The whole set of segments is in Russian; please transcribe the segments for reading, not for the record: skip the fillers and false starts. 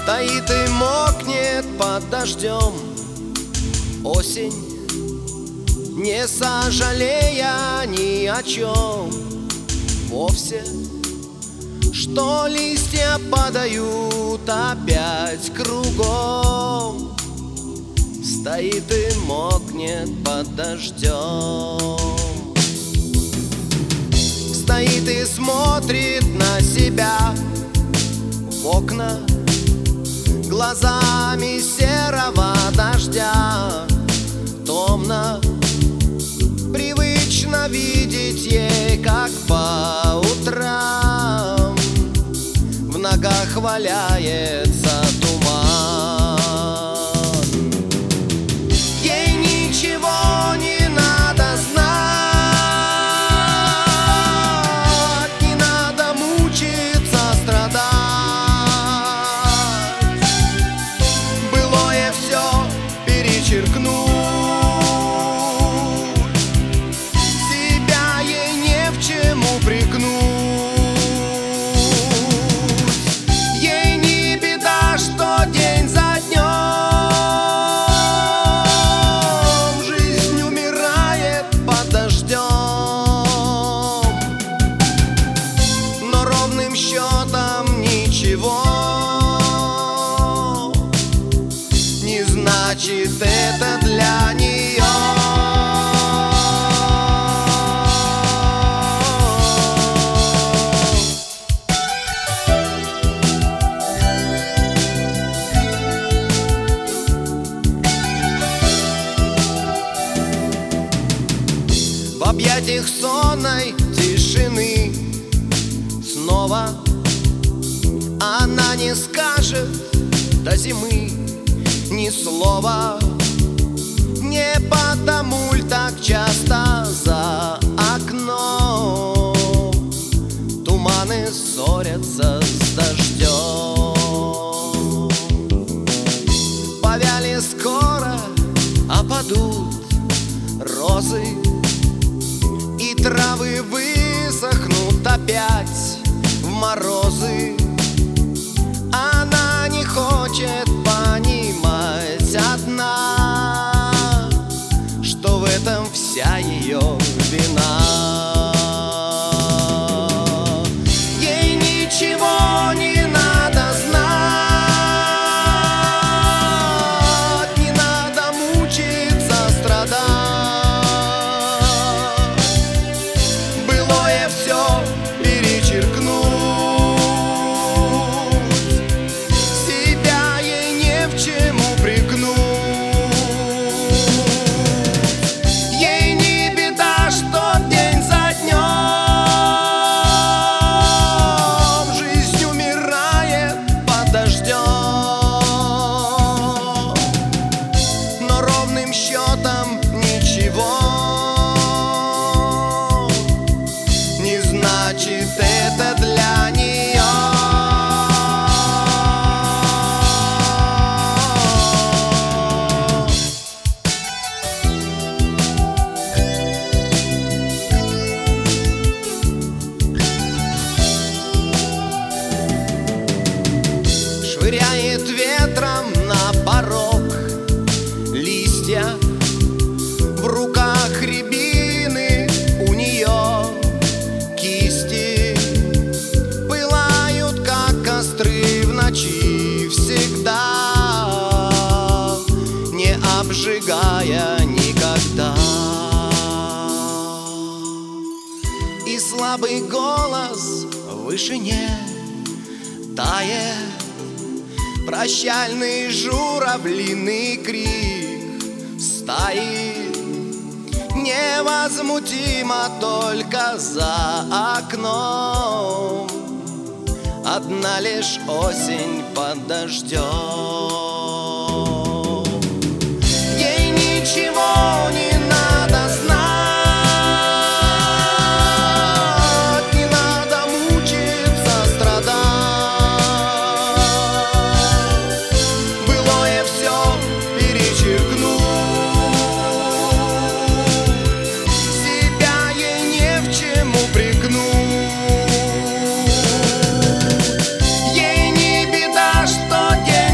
Стоит и мокнет под дождем осень, не сожалея ни о чем вовсе, что листья падают опять кругом. Стоит и мокнет под дождем. Стоит и смотрит на себя в окна глазами серого дождя. Томно, привычно видеть ей, как по утрам в ногах валяется туман. Ей ничего не надо знать, не надо мучиться, страдать. Былое все перечеркнуть, себя ей не в чем упрекнуть. Ей не беда, что день за днем жизнь умирает под дождем, но ровным счетом ничего не значит это для нее. В объятиях сонной тишины снова она не скажет до зимы ни слова. Не потому ль так часто за окном туманы ссорятся с дождем. Повяли скоро, опадут розы, и травы высохнут опять в морозы. Она не хочет понимать одна, что в этом вся ее вина. Ей ничего не надо знать, не надо мучиться, страдать. Былое все перечеркнуть, себя ей не в чем упрекнуть. Ей не беда, что день за днем жизнь умирает под дождем, но ровным счетом ничего не значит это для нее. Швыряет ветром на порог листья, в руках рябины у нее кисти пылают, как костры в ночи всегда, не обжигая никогда. И слабый голос в вышине тает, прощальный журавлиный крик стоит невозмутимо только за окном. Одна лишь осень под дождем. Ей ничего не надо знать, не надо мучиться, страдать. Былое все перечеркнуть, себя ей не в чем упрекнуть. Ей не беда, что день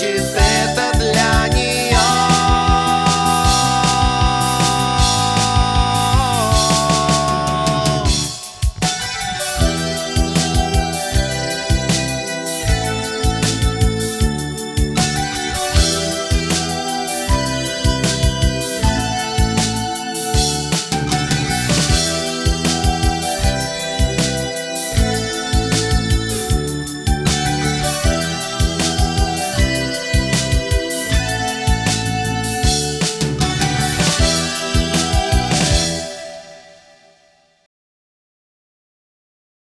читать.